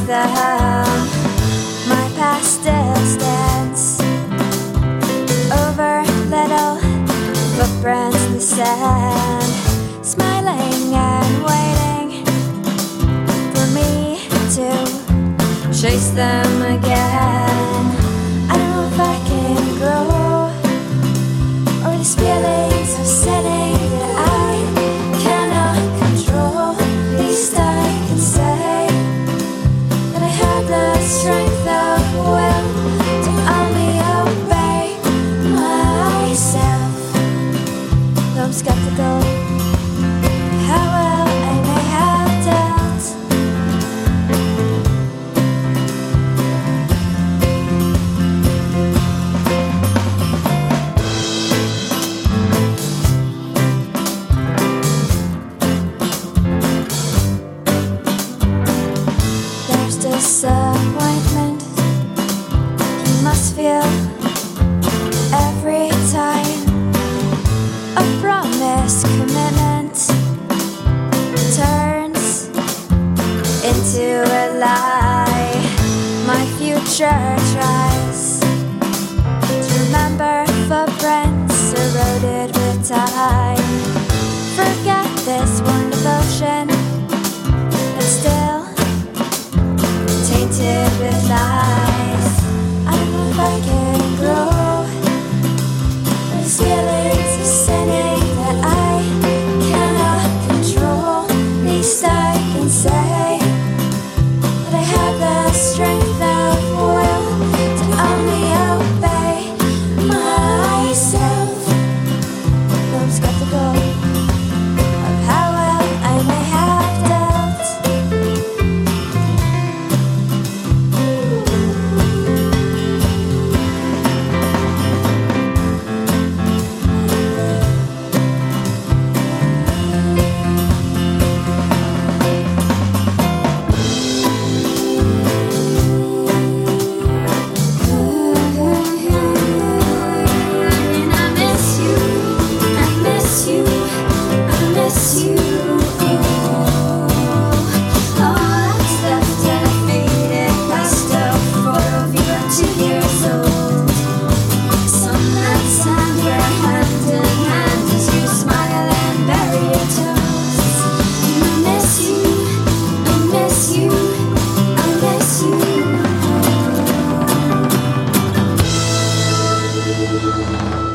them. My past still stands over little footprints in the sand, smiling and waiting for me to chase them again. I don't know if I can grow or these feelings are setting that I cannot control. At least I can say that I had the strength of will to only obey myself. Though I'm skeptical how well I may have dealt. There's disappointment you must feel every time a promise commitment turns into a lie. My future tries to remember footprints eroded with time. Forget this one devotion that's still tainted with lies. I don't know if I can grow. These feelings are sinning that I cannot control. At least I can say that I have the strength of will to only obey myself. Though I'm skeptical of how well I may have dealt. And I miss you, I miss you, I miss you. All that's left in a faded pastel photo of you at 2 years old. Some nights stand we're hand in hand as you smile and bury your toes. And I miss you, I miss you, I miss you.